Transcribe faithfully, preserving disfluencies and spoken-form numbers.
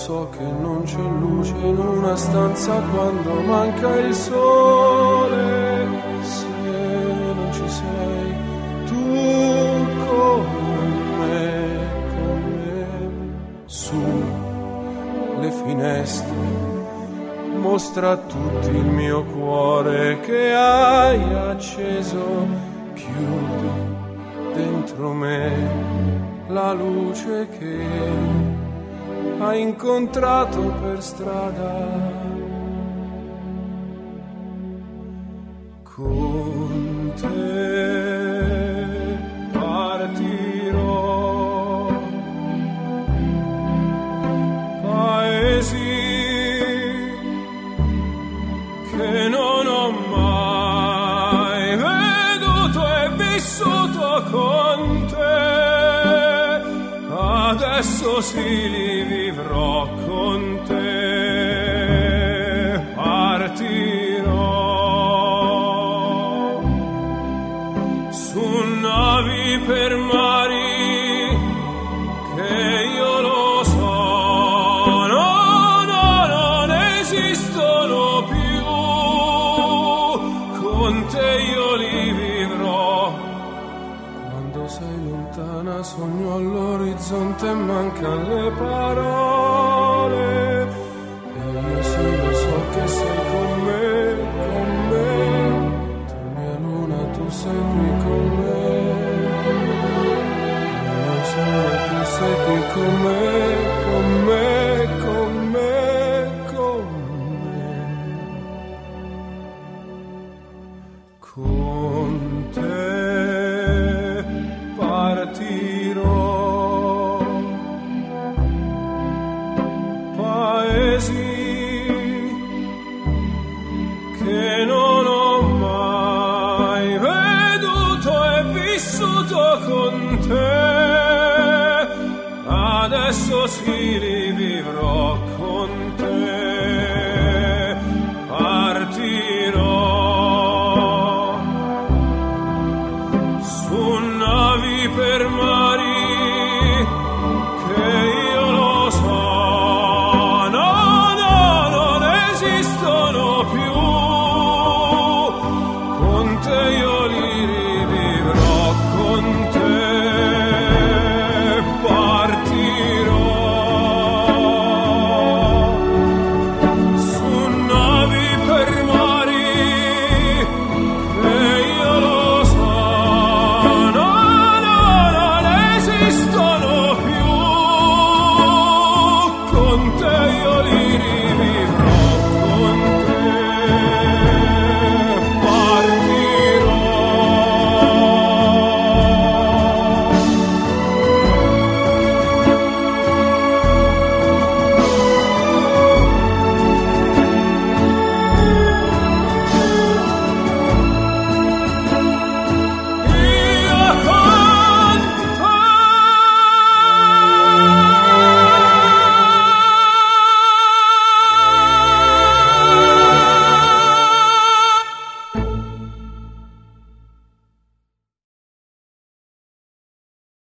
so che non c'è luce in una stanza quando manca il sole. Se non ci sei tu con me, con me, su le finestre mostra a tutti il mio cuore che hai acceso, chiudi dentro me la luce che hai incontrato per strada. Con te partirò, paesi che non ho mai veduto e vissuto con te. Adesso sì li vivrò con te, partirò su navi per mari che io lo so, no, no, non esistono più, con te io li vivrò. Quando sei lontana sogno all'orizzonte e mancano le parole, e io sì lo so che sei con me, con me, tu mia luna, tu sei qui con me, io so che sei qui con me, con me, con me, con me, con te partirò, paesi che non ho mai veduto e vissuto con te, adesso sì li vivrò con te.